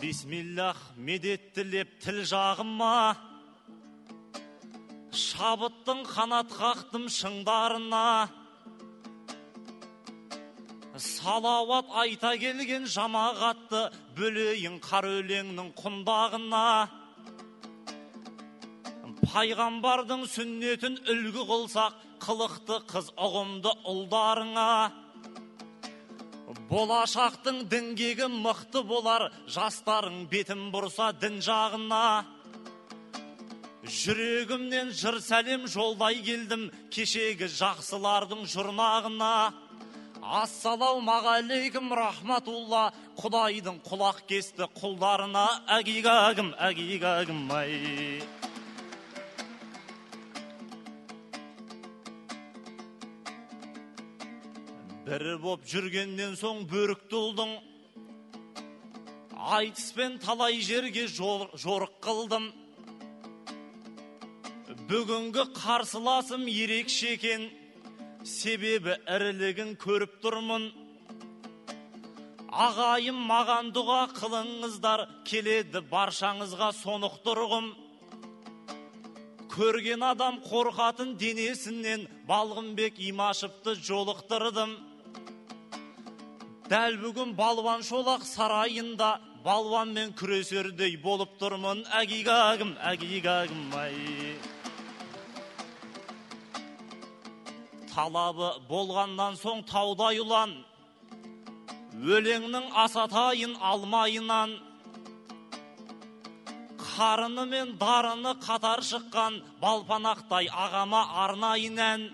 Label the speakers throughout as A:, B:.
A: Бисмиллах медеттілеп тіл жағыма, шабыттың қанат қақтым шыңдарына. Салауат айта келген жамағатты бөлейін қар өлеңнің құндағына. Пайғамбардың сүннетін үлгі қылсақ, қылықты қыз ұғымды ұлдарыңа. Болашақтың діңгегі мықты болар, жастарың бетін бұрса дін жағына. Жүрегімнен жыр сәлем жолдай келдім, кешегі жақсылардың жұрнағына. Ассалаумағалейкум рахматулла, Құдайдың құлақ кесті құлдарына. Әгигагім, әгигагім ай. Бір боп жүргеннен соң бөрікті ұлдың, айтыспен талай жерге жорық қылдым. Бүгінгі қарсыласым ерекше екен, себебі ірілігін көріп тұрмын. Ағайым маған дұға қылыңыздар, келеді баршаңызға сонықтырғым. Көрген адам қорқатын денесінен, Балғынбек Имашевты жолықтырдым. Дәл бүгін балуан шолақ сарайында балуанмен күресердей болып тұрмын. Әгигагім, әгигагім ай. Талабы болғаннан соң таудай ұлан, өлеңнің асатайын алмайынан. Қарыны мен дарыны қатар шыққан балпанақтай ағама арнайын ән.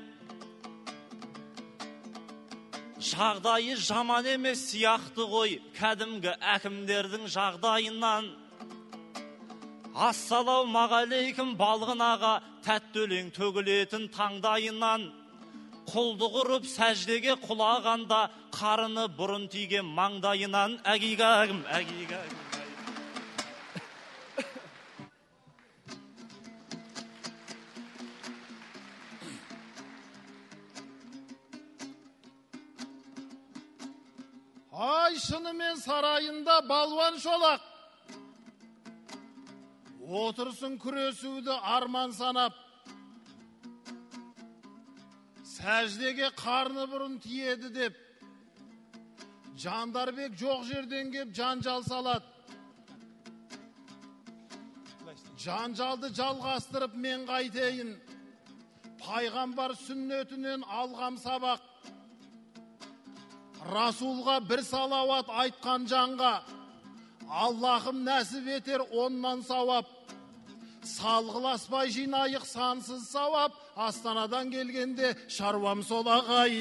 A: Жағдайы жаман емес сияқты ғой, кәдімгі әкімдердің жағдайынан. Ассалаумағалейкум балғын аға, тәтті өлең төгілетін таңдайынан. Құлды құрып сәждеге құлағанда, қарыны бұрын тиген маңдайынан. Әгигагім, әгигагім.
B: Ай, шынымен сарайында балуан шолақ, отырсын күресуді арман санап. Сәждеге қарны бұрын тиеді деп, Жандарбек жоқ жерден кеп жанжал салады. Жанжалды жалғастырып мен қайтейін, пайғамбар сүннетінен алғам сабақ. Расулға бір салауат айтқан жанға, Аллахым нәсіп етер оннан сауап. Салғыласпай жинайық сансыз сауап, Астанадан келгенде шаруам сол ағай.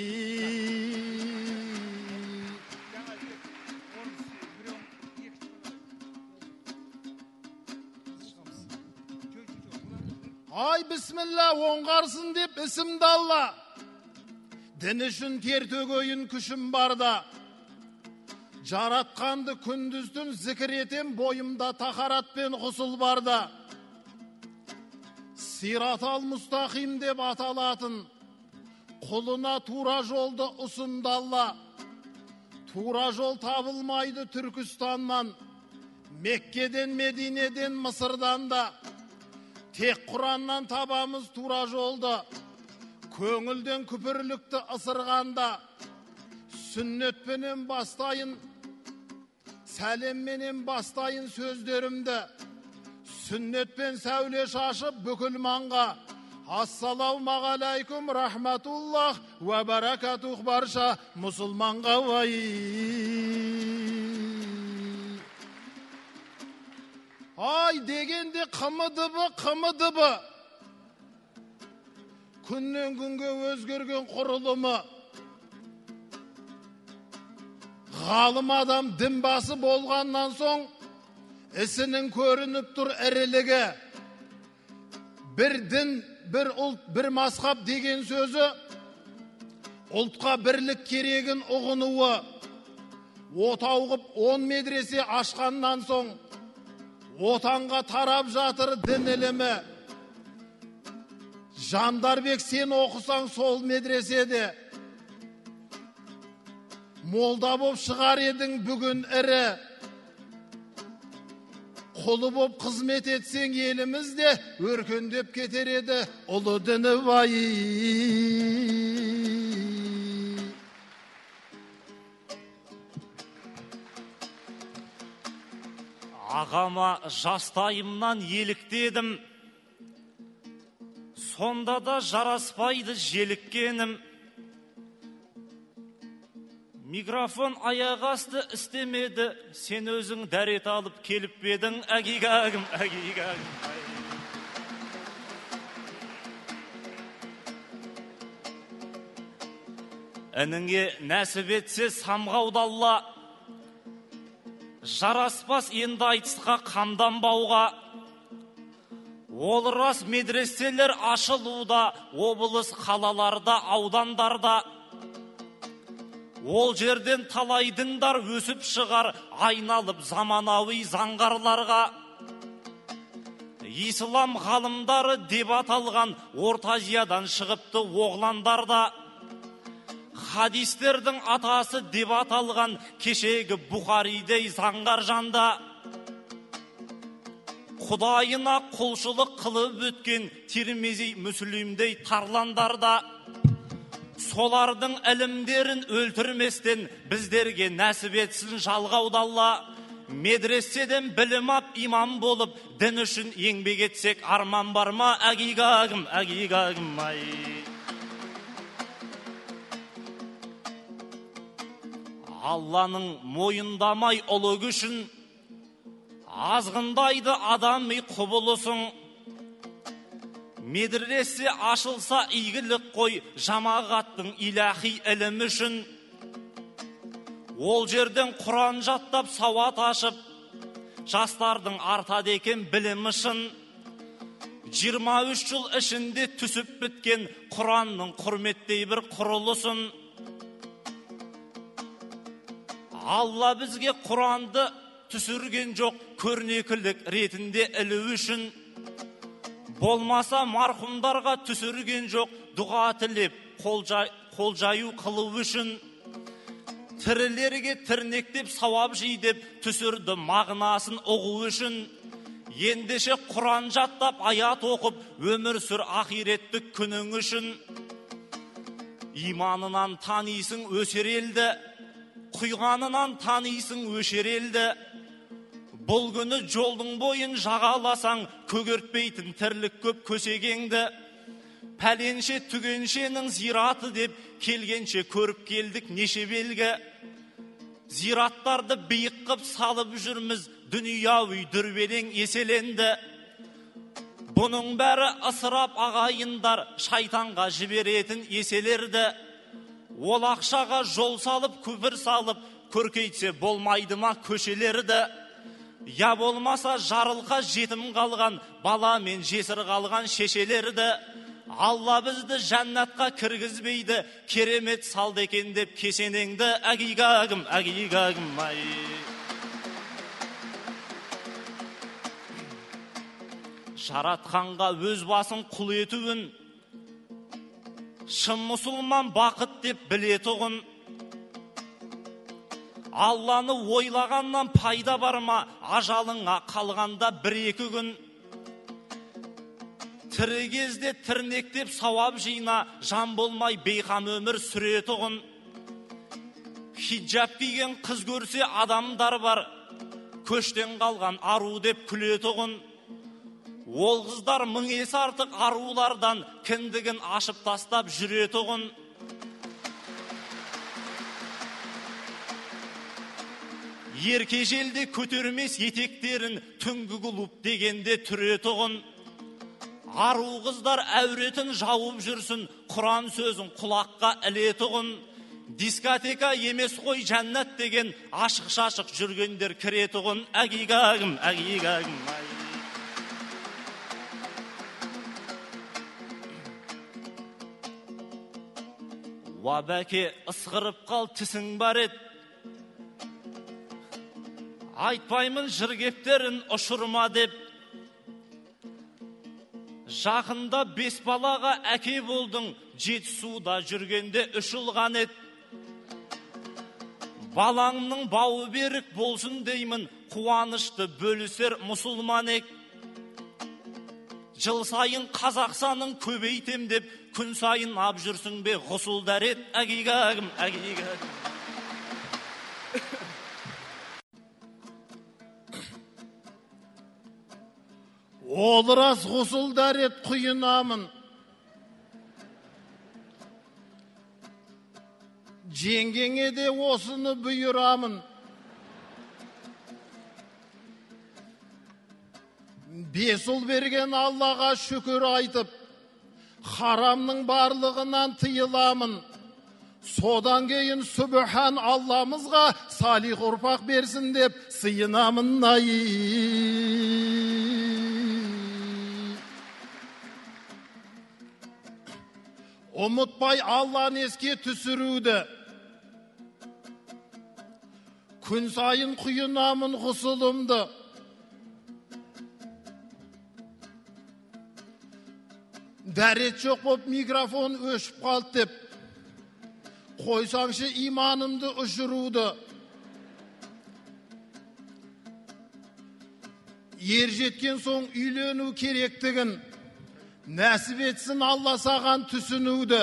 B: Ай, бісміллә, оңғарсын деп ісімді Алла. Дін үшін тер төгейін күшім барда. Жаратқанды күндіздің зікір етем, бойымда тахаратпен ғұсыл барда. Сиратал мұстақим деп аталатын, құлына тура жолды ұсынды Алла. Тура жол табылмайды Түркістаннан, Меккеден, Мединеден, Мысырдан да. Тек Құраннан табамыз тура жолды, көңілден күпірлікті ысырғанда. Сүннетпенен бастайын, сәлемменен бастайын сөздерімді. Сүннетпен сәуле шашып бүкіл маңға. Ассалаумағалейкум рахматуллах ва баракатух барша мұсылманға вай. Ай дегенде қымыдыбы. Күннен күнге өзгерген құрылымы. Ғалым адам дінбасы болғаннан соң, ісінің көрініп тұр ірілігі. Бір дін, бір ұлт, бір масқап деген сөзі, ұлтқа бірлік керегін ұғынуы. Отауғып 10 медресе ашқаннан соң, отанға тарап жатыр дін ілімі. Жандарбек сен оқысаң сол медреседе, молда боп шығар едің бүгін ірі. Құлы боп қызмет етсең елімізде, өркендеп кетер еді ұлы діні бай.
A: Ағама жастайымнан еліктедім, сонда да жараспайды желіккенім. Микрофон аяқ асты істемеді, сен өзің дәрет алып келіп бедің, әгигагім, әгигагім. Ініңе нәсіп етсе самғауды Алла, жараспас енді айтысқа қамданбауға. Ол рас медреселер ашылуда, облыс қалаларда, аудандарда. Ол жерден талай діндар өсіп шығар, айналып заманауи заңғарларға. Ислам ғалымдары деп аталған Орта Азиядан шығыпты оғландарда. Хадистердің атасы деп аталған кешегі Бұхаридей заңғар жанда. Құдайына құлшылық қылып өткен Тирмизи, Мүслимдей тарландарда. Солардың ілімдерін өлтірместен біздерге нәсіп етсін жалғауды Алла. Медреседен білім ап имам болып, дін үшін еңбек етсек арман бар ма? Әгигагім, әгигагім ай. Алланың мойындамай ұлы күшін, азғындайды адами құбылысын. Медресе ашылса игілік қой, жамағаттың илахи ілім үшін. Ол жерден Құран жаттап сауат ашып, жастардың артады екен білім үшін. 23 жыл ішінде түсіп біткен Құранның құрметтей бір құрылысын. Алла бізге Құранды түсірген жоқ, көрнекілік ретінде ілу үшін. Болмаса марқұмдарға түсірген жоқ, дұға тілеп қол жаю қылу үшін. Тірілерге тірнектеп сауап жейдеп түсірді мағынасын ұғу үшін. Ендеше Құран жаттап аят оқып өмір сүр ақиреттік күнің үшін. Иманынан танисың өсер елді, құйғанынан танисың өшер елді. Бұл күні жолдың бойын жағаласаң, көгертпейтін тірлік көп көсегеңді. Пәленше түгеншенің зираты деп келгенше көріп келдік неше белгі. Зираттарды биік қып салып жүрміз, дүнияуи дүрбелең еселенді. Бұның бәрі ысырап ағайындар, шайтанға жіберетін еселерді. Ол ақшаға жол салып, көпір салып, көркейтсе болмайды ма көшелерді? Я болмаса жарылқа жетім қалған, бала мен жесір қалған шешелерді. Алла бізді жәннатқа кіргізбейді, керемет салды екен деп кесенеңді. Әгигагім, әгигагім ай. Жаратқанға өз басын құл етуін, шын мұсылман бақыт деп білетұғын. Алланы ойлағаннан пайда бар ма, ажалыңа қалғанда 1-2 күн. Тірі кезде тірнектеп сауап жина, жан болмай бейқам өмір сүретұғын. Хиджаб киген қыз көрсе адамдар бар, көштен қалған ару деп күлетұғын. Ол қыздар мың есе артық арулардан кіндігін ашып тастап жүретұғын. Ерке желде көтермес етектерін түнгі клуб дегенде түретұғын. Ару қыздар әуретін жауып жүрсін, Құран сөзін құлаққа ілетұғын. Дискотека емес қой жәннат деген, ашық-шашық жүргендер кіретұғын. Әгигагім, әгигагім ай. Уабәке ысқырып қал, тісің бар ед. Айтпаймын жыргептерін ұшырма деп. Жақында 5 балаға әке болдың, Жетісуда жүргенде 3 ұлған ед. Балаңның бауы берік болсын деймін, қуанышты бөлісер мұсылман ек. Жыл сайын қазақ санын көбейтем деп, күн сайын ап жүрсің бе ғұсыл дәрет, әгигагім, әгигагім.
B: Ол рас ғұсыл дәрет құйынамын. Жеңгеңе де осыны бұйырамын. Бес ұл берген Аллаға шүкір айтып, харамның барлығынан тыйыламын. Содан кейін Сүбхан Алламызға салих ұрпақ берсін деп сыйынамын. Ұмытпай Алланы еске түсіруді. Күн сайын құйынамын ғұсылымды. Дәрет жоқ боп микрофон өшіп қалды деп, қойсаңшы иманымды ұшыруды. Ер жеткен соң үйлену керектігін, нәсіп етсін Алла саған түсінуді.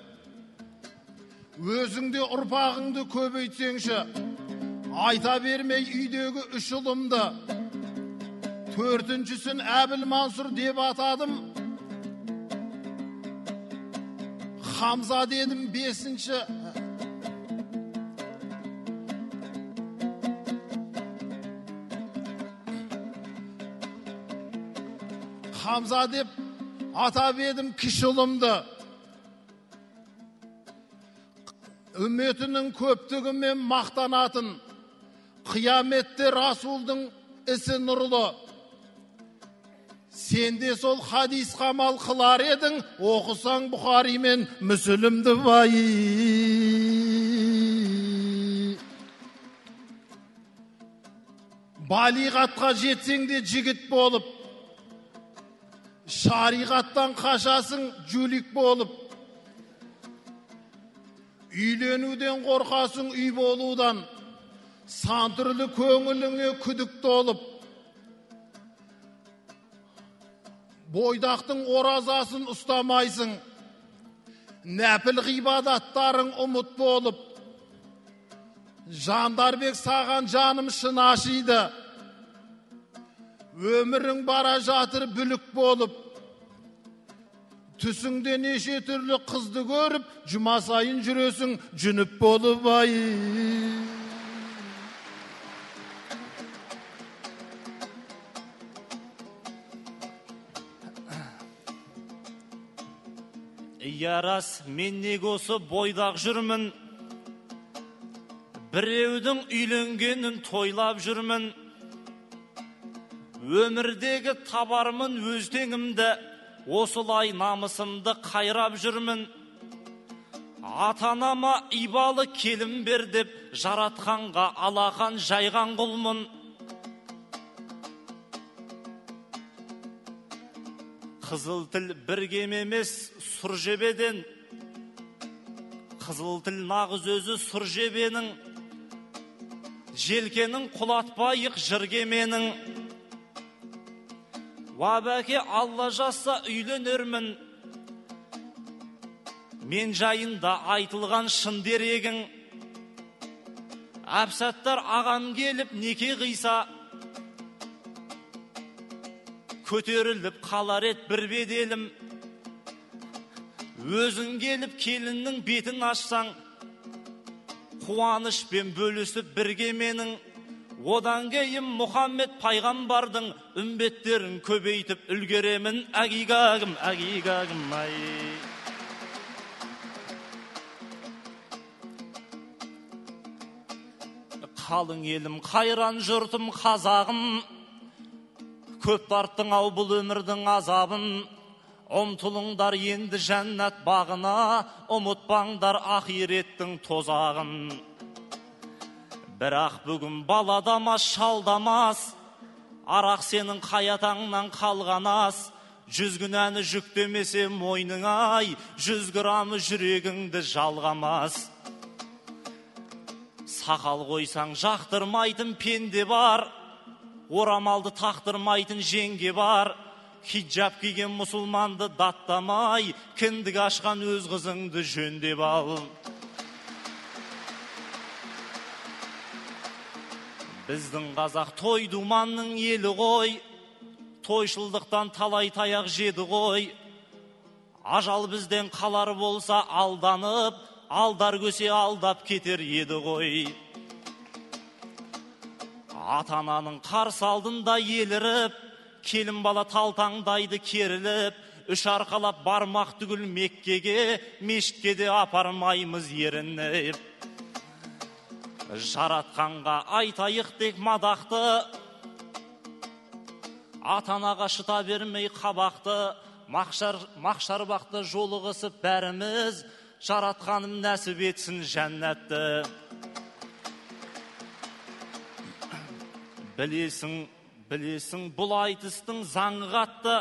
B: Өзіңде ұрпағыңды көбейтсеңші, айта бермей үйдегі үш ұлымды. Төртіншісін Әбіл Мансұр деп атадым, Хамза дедім бесінші. Хамза деп атап едім кіші ұлымды. Үмметінің көптігімен мақтанатын, қияметте Расулдың ісі нұрлы. Сенде сол хадис қамал қылар едің, оқысаң Бұхари мен Мүсілімді бай. Балиғатқа жетсең де жігіт болып, шариғаттан қашасың жүлік болып. Үйленуден қорқасың үй болудан, сан түрлі көңіліңе күдікті олып. Бойдақтың оразасын ұстамайсың, нәпіл ғибадаттарың ұмыт болып. Жандарбек саған жаным шын ашиды, өмірің бара жатыр бүлік болып. Түсіңде неше түрлі қызды көріп, жұма сайын жүресің жүніп болып.
A: Ярас, мен неге осы бойдақ жүрмін, біреудің үйленгенін тойлап жүрмін. Өмірдегі табармын өз теңімді, осылай намысымды қайрап жүрмін. Атанама ибалы келім бер деп, жаратқанға алақан жайған құлмын. Қызыл тіл бір кем емес сұр жебеден, қызыл тіл нағыз өзі сұр жебенің, желкенің құлатпайық жыргеменің. Уабәке Алла жазса үйленермін, мен жайында айтылған шын дерегің. Әбсаттар ағам келіп неке қиса, көтеріліп қалар ет бір беделім. Өзің келіп келіннің бетін ашсаң, қуанышпен бөлісіп бірге менің. Одан кейін Мұхаммед пайғамбардың үмбеттерін көбейтіп үлгеремін. Әгигагім, әгигагім, ай. Қалың елім, қайран жұртым қазағым, көп тарттың ау бұл өмірдің азабын. Ұмтылыңдар енді жәннат бағына, ұмытпаңдар ақиреттің тозағын. Бірақ бүгін баладамас, шалдамас, арақ сенің қаятаңнан қалған ас. 100 күнәні жүктемесе мойның ай, 100 грамы жүрегіңді жалғамас. Сақал қойсаң жақтырмайтын пенде бар, орамалды тақтырмайтын жеңге бар. Хиджаб киген мұсылманды даттамай, кіндік ашқан өз қызыңды жөндеп ал. Біздің қазақ той думанның елі ғой, тойшылдықтан талай таяқ жеді ғой. Ажал бізден қалар болса алданып, алдар көсе алдап кетер еді ғой. Ата-ананың қарсы алдында еліріп, келін бала талтаңдайды керіліп, үш арқалап бармақ түгіл Меккеге, мешітке де апармаймыз ерініп. Жаратқанға айтайық тек мадақты, ата-анаға шыта бермей қабақты. Мақшар бақты жолығысып бәріміз, жаратқаным нәсіп етсін жәннатты. Білесің бұл айтыстың заңы қатты,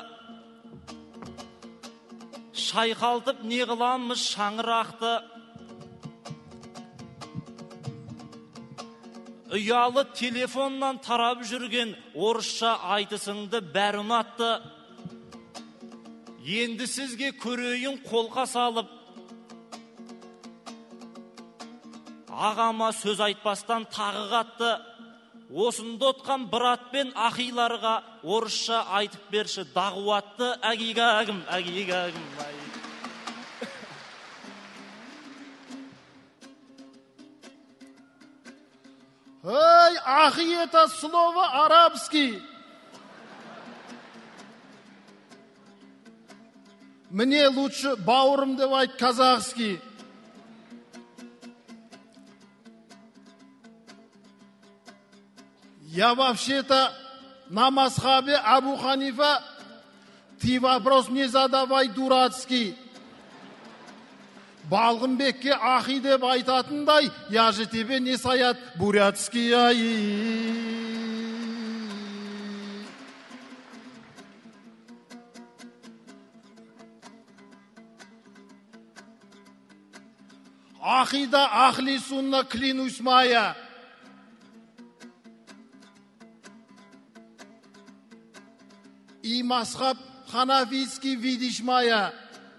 A: шайқалтып не қыламыз шаңырақты. Ұялы телефоннан тарап жүрген орысша айтысыңды бәрі ұнатты. Енді сізге көрейін қолқа салып, ағама сөз айтпастан тағы қатты. Осында отқан брат пен ақиларға орысша айтып берші дағуатты. Әгигагім.
B: Эй, ахи, это слово арабский. Мне лучше бауырым деп айт казахский. Я вообще-то на мазхабе Абу Ханифа. Ты вопрос не задавай дурацкий. Балғынбекке ахи деп айтатындай, я же тебе не саят бурятский. Ахида ахли сунна клянусь моя. И мазхаб ханафийский видишь моя.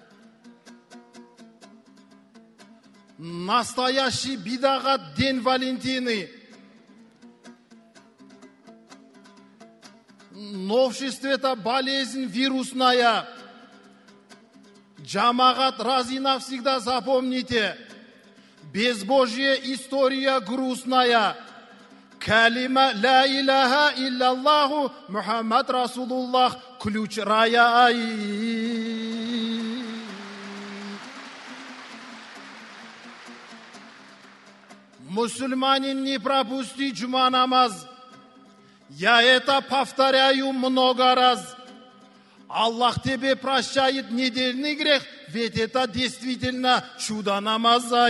B: Настоящий бидагат день Валентины. Новшество это болезнь вирусная. Джамагат раз и навсегда запомните. Безбожья история грустная. Калима ла иляха илляллаху Мухаммад Расулуллах ключ рая. Мусульманин не пропусти джума намаз. Я это повторяю много раз. Аллах тебе прощает недельный грех, ведь это действительно чудо намаза.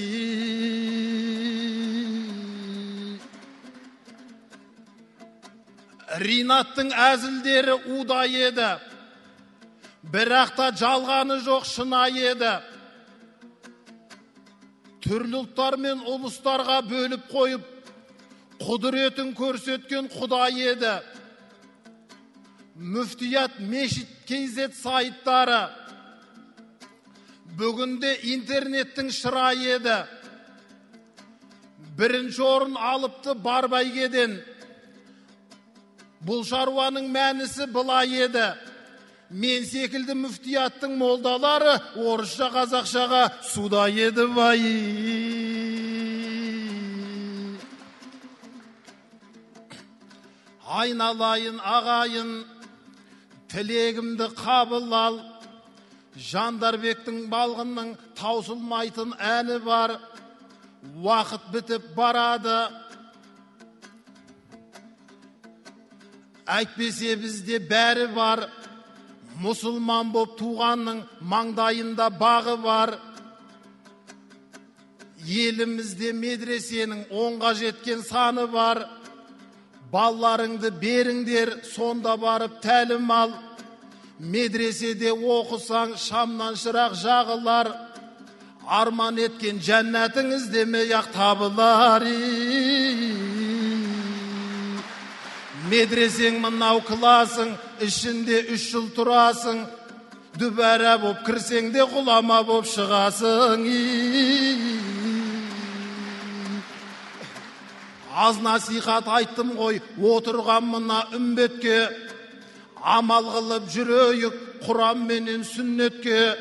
B: Ринаттың әзілдері удай еді, бірақ та жалғаны жоқ шынай еді. Түрлі ұлттар мен ұлыстарға бөліп қойып, құдіретін көрсеткен Құдай еді. Мүфтият мешіт кейзет сайттары бүгінде интернеттің шырайы еді. Бірінші орын алыпты бар бәйгеден. Бұл шаруаның мәнісі былай еді. Мен секілді мүфтияттың молдалары орысша қазақшаға суда еді бай. Айналайын ағайын, тілегімді қабыл ал. Жандарбектің балғынның таусылмайтын әні бар. Уақыт бітіп барады. Әйтпесе бізде бәрі бар. Мұсылман боп туғанның маңдайында бағы бар. Елімізде медресенің онға жеткен саны бар. Балларыңды беріңдер, сонда барып тәлім ал. Медреседе оқысаң шамнан шырақ жағылар. арман еткен жәннатың іздемей ақ табылар. Медресең мынау класың, ішінде 3 жыл тұрасың, дүбәрә боп кірсең де ғұлама боп шығасың. Аз насихат айттым ғой, отырған мына үмбетке, амал қылып жүрейік Құран менен сүннетке.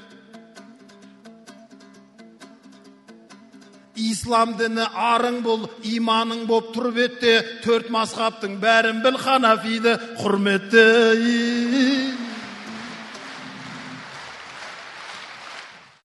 B: Ислам діні арың бол, иманың боп тұр бетте, 4 мазхабтың бәрін біл, Ханафиді құрметте.